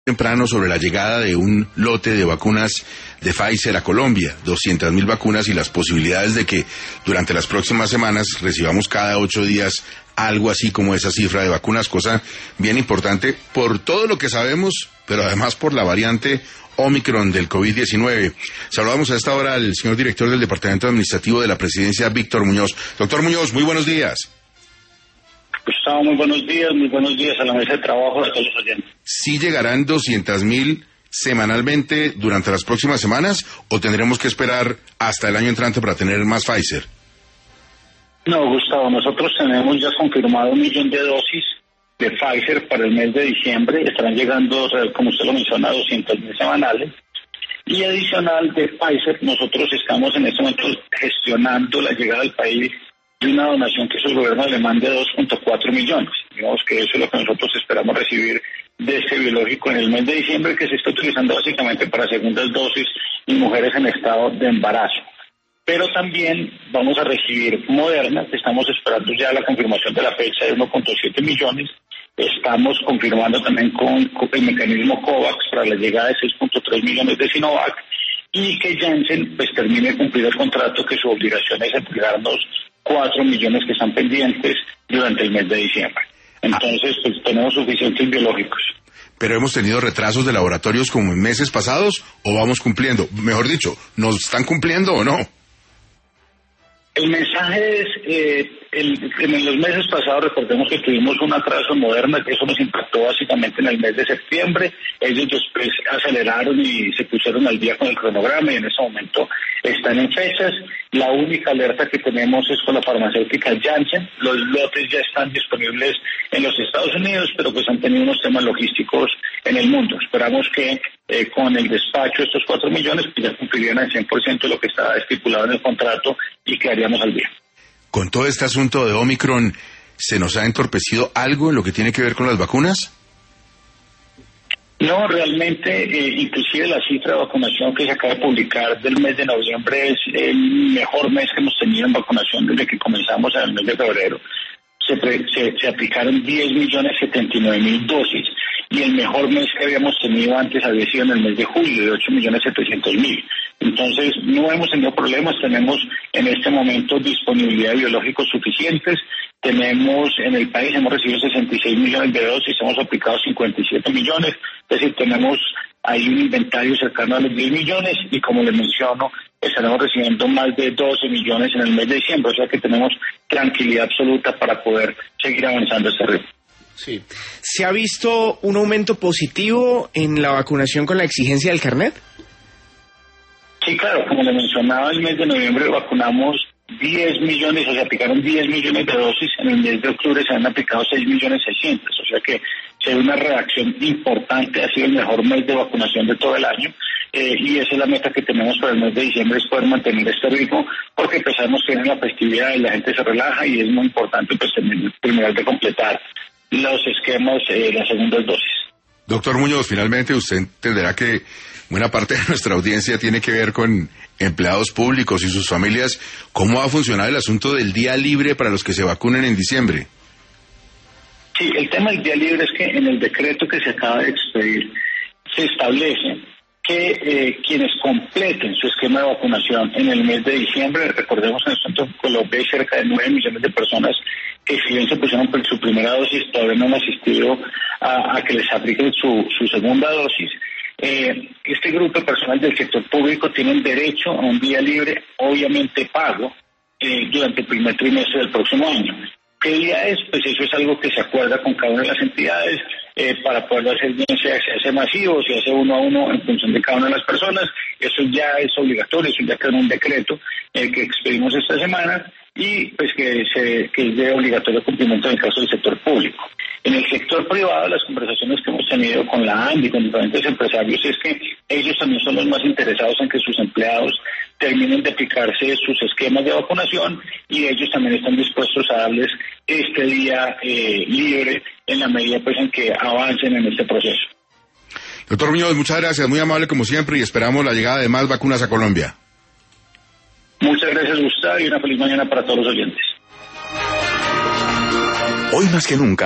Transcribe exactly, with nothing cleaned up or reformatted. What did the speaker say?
Temprano sobre la llegada de un lote de vacunas de Pfizer a Colombia, doscientas mil vacunas y las posibilidades de que durante las próximas semanas recibamos cada ocho días algo así como esa cifra de vacunas, cosa bien importante por todo lo que sabemos, pero además por la variante Omicron del COVID diecinueve. Saludamos a esta hora al señor director del Departamento Administrativo de la Presidencia, Víctor Muñoz. Doctor Muñoz, muy buenos días. Gustavo, muy buenos días, muy buenos días a la mesa de trabajo de todos los oyentes. ¿Sí llegarán doscientas mil semanalmente durante las próximas semanas o tendremos que esperar hasta el año entrante para tener más Pfizer? No, Gustavo, nosotros tenemos ya confirmado un millón de dosis de Pfizer para el mes de diciembre. Estarán llegando, como usted lo menciona, doscientas mil semanales. Y adicional de Pfizer, nosotros estamos en este momento gestionando la llegada al país de una donación que hizo el gobierno alemán de dos punto cuatro millones. Digamos que eso es lo que nosotros esperamos recibir de este biológico en el mes de diciembre, que se está utilizando básicamente para segundas dosis y mujeres en estado de embarazo. Pero también vamos a recibir Moderna, que estamos esperando ya la confirmación de la fecha de uno punto siete millones. Estamos confirmando también con, con el mecanismo COVAX para la llegada de seis punto tres millones de Sinovac, y que Janssen pues termine de cumplir el contrato, que su obligación es entregarnos cuatro millones que están pendientes durante el mes de diciembre. Entonces, pues tenemos suficientes biológicos. ¿Pero hemos tenido retrasos de laboratorios como en meses pasados o vamos cumpliendo? Mejor dicho, ¿nos están cumpliendo o no? El mensaje es, eh, el, en los meses pasados recordemos que tuvimos un atraso en Moderna, que eso nos impactó básicamente en el mes de septiembre. Ellos después aceleraron y se pusieron al día con el cronograma y en ese momento están en fechas. La única alerta que tenemos es con la farmacéutica Janssen. Los lotes ya están disponibles en los Estados Unidos, pero pues han tenido unos temas logísticos en el mundo. Esperamos que eh, con el despacho de estos cuatro millones pues ya cumplirían al cien por ciento lo que estaba estipulado en el contrato y quedaríamos al día. Con todo este asunto de Omicron, ¿se nos ha entorpecido algo en lo que tiene que ver con las vacunas? No, realmente, eh, inclusive la cifra de vacunación que se acaba de publicar del mes de noviembre es el mejor mes que hemos tenido en vacunación desde que comenzamos en el mes de febrero. Se, pre, se, se aplicaron diez millones setenta y nueve mil dosis y el mejor mes que habíamos tenido antes había sido en el mes de julio, de ocho millones setecientos mil. Entonces, no hemos tenido problemas, tenemos en este momento disponibilidad de biológicos suficientes. Tenemos en el país, hemos recibido sesenta y seis millones de dosis, hemos aplicado cincuenta y siete millones, es decir, tenemos ahí un inventario cercano a los diez millones y como les menciono, estaremos recibiendo más de doce millones en el mes de diciembre, o sea que tenemos tranquilidad absoluta para poder seguir avanzando este ritmo. Sí. ¿Se ha visto un aumento positivo en la vacunación con la exigencia del carnet? Sí, claro, como le mencionaba, el mes de noviembre vacunamos diez millones, o sea, aplicaron diez millones de dosis, en el mes de octubre se han aplicado seis millones seiscientos, o sea que se ve una reacción importante, ha sido el mejor mes de vacunación de todo el año, eh, y esa es la meta que tenemos para el mes de diciembre, es poder mantener este ritmo, porque empezamos que en la festividad y la gente se relaja y es muy importante pues terminar de completar los esquemas, eh, las segundas dosis. Doctor Muñoz, finalmente usted entenderá que buena parte de nuestra audiencia tiene que ver con empleados públicos y sus familias. ¿Cómo va a funcionar el asunto del día libre para los que se vacunen en diciembre? Sí, el tema del día libre es que en el decreto que se acaba de expedir se establece que eh, quienes completen su esquema de vacunación en el mes de diciembre, recordemos que en este momento Colombia hay cerca de nueve millones de personas que si bien se pusieron por su primera dosis todavía no han asistido a, a que les apliquen su, su segunda dosis. Eh, este grupo de personas del sector público tienen derecho a un día libre, obviamente pago, eh, durante el primer trimestre del próximo año. ¿Qué día es? Pues eso es algo que se acuerda con cada una de las entidades eh, para poder hacer bien, sea se hace masivo, se hace uno a uno en función de cada una de las personas. Eso ya es obligatorio, eso ya queda en un decreto eh, que expedimos esta semana y pues que, se, que es de obligatorio cumplimiento en el caso del sector público. En el sector privado, las conversaciones que hemos tenido con la A N D y con diferentes empresarios es que ellos también son los más interesados en que sus empleados terminen de aplicarse sus esquemas de vacunación y ellos también están dispuestos a darles este día eh, libre en la medida pues en que avancen en este proceso. Doctor Muñoz, muchas gracias, muy amable como siempre y esperamos la llegada de más vacunas a Colombia. Muchas gracias, Gustavo, y una feliz mañana para todos los oyentes. Hoy más que nunca.